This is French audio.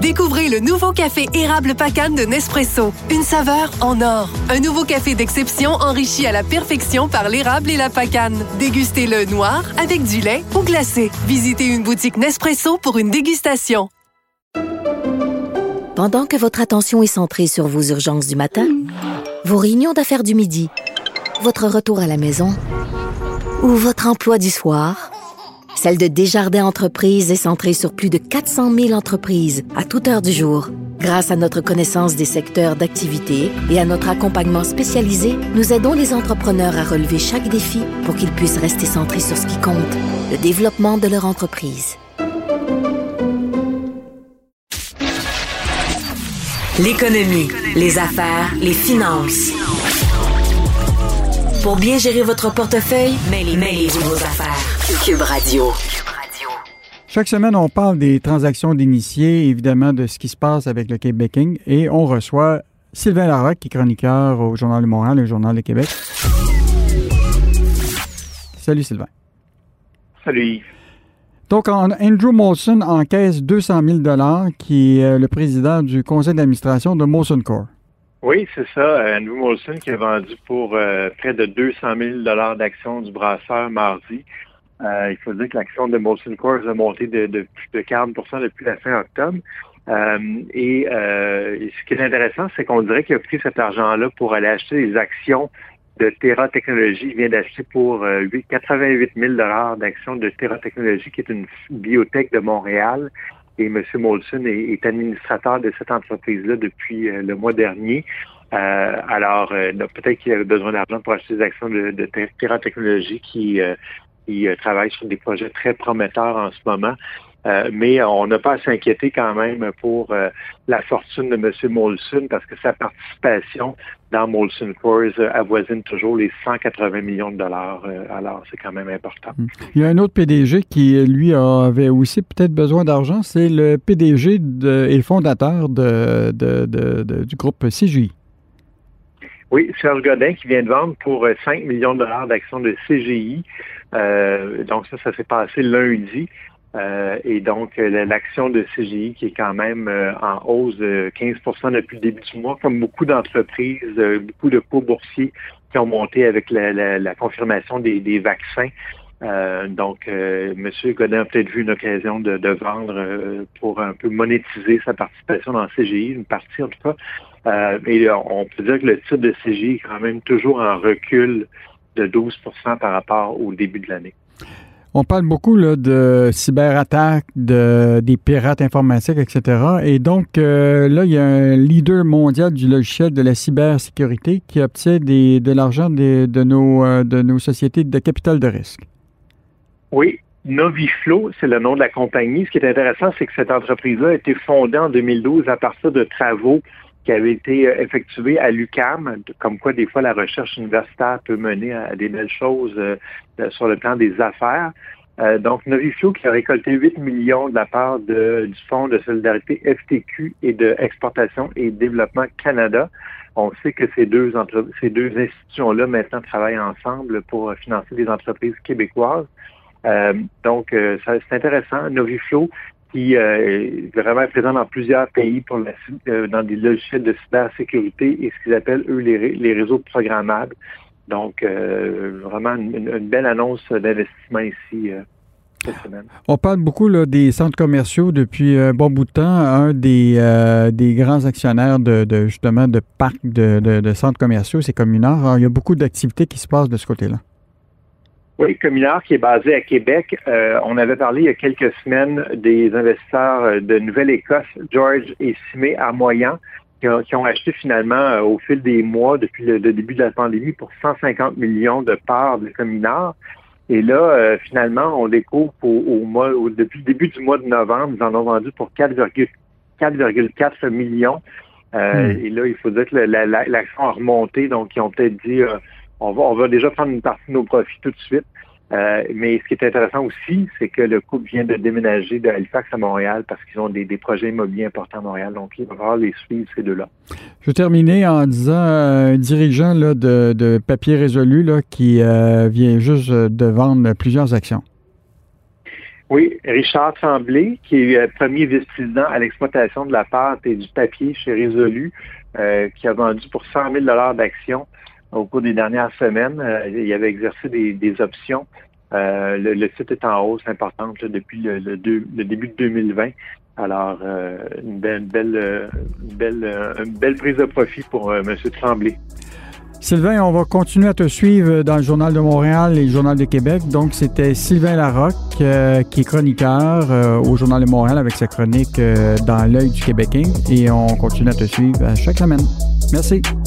Découvrez le nouveau café érable Pacane de Nespresso. Une saveur en or. Un nouveau café d'exception enrichi à la perfection par l'érable et la pacane. Dégustez-le noir, avec du lait ou glacé. Visitez une boutique Nespresso pour une dégustation. Pendant que votre attention est centrée sur vos urgences du matin, vos réunions d'affaires du midi, votre retour à la maison ou votre emploi du soir, celle de Desjardins Entreprises est centrée sur plus de 400 000 entreprises à toute heure du jour. Grâce à notre connaissance des secteurs d'activité et à notre accompagnement spécialisé, nous aidons les entrepreneurs à relever chaque défi pour qu'ils puissent rester centrés sur ce qui compte, le développement de leur entreprise. L'économie, les affaires, les finances. Pour bien gérer votre portefeuille, mêlez-vous vos affaires. Cube Radio. Chaque semaine, on parle des transactions d'initiés, évidemment de ce qui se passe avec le Québec Banking, et on reçoit Sylvain Larocque, qui est chroniqueur au Journal de Montréal et au Journal de Québec. Salut Sylvain. Salut Yves. Donc, Andrew Molson encaisse 200 000 $, qui est le président du conseil d'administration de Molson Coors. Oui, c'est ça. Andrew Molson qui a vendu pour près de 200 000 $ d'actions du brasseur mardi. Il faut dire que l'action de Molson Coors a monté de plus de 40 % depuis la fin octobre. Et ce qui est intéressant, c'est qu'on dirait qu'il a pris cet argent-là pour aller acheter des actions de Terra Technologies. Il vient d'acheter pour 88 000 $ d'actions de Terra Technologies, qui est une biotech de Montréal. Et M. Molson est administrateur de cette entreprise-là depuis le mois dernier. Alors, peut-être qu'il avait besoin d'argent pour acheter des actions de Terra Technologies qui travaille sur des projets très prometteurs en ce moment. Mais on n'a pas à s'inquiéter quand même pour la fortune de M. Molson, parce que sa participation dans Molson Coors avoisine toujours les 180 millions $. Alors, c'est quand même important. Il y a un autre PDG qui, lui, avait aussi peut-être besoin d'argent. C'est le PDG et le fondateur du groupe CGI. Oui, Serge Godin qui vient de vendre pour 5 millions de $ d'actions de CGI. Donc ça s'est passé lundi. Et donc, l'action de CGI qui est quand même en hausse de 15 % depuis le début du mois, comme beaucoup d'entreprises, beaucoup de cours boursiers qui ont monté avec la confirmation des vaccins. Donc, M. Godin a peut-être vu une occasion de vendre pour un peu monétiser sa participation dans CGI, une partie en tout cas. Et on peut dire que le titre de CGI est quand même toujours en recul de 12 % par rapport au début de l'année. On parle beaucoup là, de cyberattaques, des pirates informatiques, etc. Et donc, là, il y a un leader mondial du logiciel de la cybersécurité qui obtient de l'argent de nos sociétés de capital de risque. Oui, Noviflow, c'est le nom de la compagnie. Ce qui est intéressant, c'est que cette entreprise-là a été fondée en 2012 à partir de travaux qui avaient été effectués à l'UQAM, comme quoi des fois la recherche universitaire peut mener à des belles choses sur le plan des affaires. Donc, Noviflow qui a récolté 8 millions de la part du Fonds de solidarité FTQ et de Exportation et Développement Canada. On sait que ces deux institutions-là maintenant travaillent ensemble pour financer des entreprises québécoises. Donc, c'est intéressant. Noviflow qui est vraiment présent dans plusieurs pays dans des logiciels de cybersécurité et ce qu'ils appellent, eux, les réseaux programmables. Donc, vraiment une belle annonce d'investissement ici cette semaine. On parle beaucoup là, des centres commerciaux depuis un bon bout de temps. Un des grands actionnaires justement de parcs de centres commerciaux, c'est Communard. Alors, il y a beaucoup d'activités qui se passent de ce côté-là. Oui, Communard qui est basé à Québec. On avait parlé il y a quelques semaines des investisseurs de Nouvelle-Écosse, George et Simé Armoyan, qui ont acheté finalement au fil des mois, depuis le début de la pandémie, pour 150 millions de parts de Communard. Et là, finalement, on découvre depuis le début du mois de novembre, ils en ont vendu pour 4,4 millions. Et là, il faut dire que l'action a remonté, donc ils ont peut-être dit on va déjà prendre une partie de nos profits tout de suite. Mais ce qui est intéressant aussi, c'est que le couple vient de déménager de Halifax à Montréal parce qu'ils ont des projets immobiliers importants à Montréal. Donc, il va falloir les suivre, ces deux-là. Je vais terminer en disant un dirigeant là, de Papier Résolu là, qui vient juste de vendre plusieurs actions. Oui, Richard Tremblay, qui est premier vice-président à l'exploitation de la pâte et du papier chez Résolu, qui a vendu pour 100 000 $ d'actions au cours des dernières semaines. Il avait exercé des options. Le titre est en hausse importante là, depuis le début de 2020. Alors, une belle prise de profit pour M. Tremblay. Sylvain, on va continuer à te suivre dans le Journal de Montréal et le Journal de Québec. Donc, c'était Sylvain Larocque, qui est chroniqueur au Journal de Montréal avec sa chronique dans l'œil du Québécois. Et on continue à te suivre chaque semaine. Merci.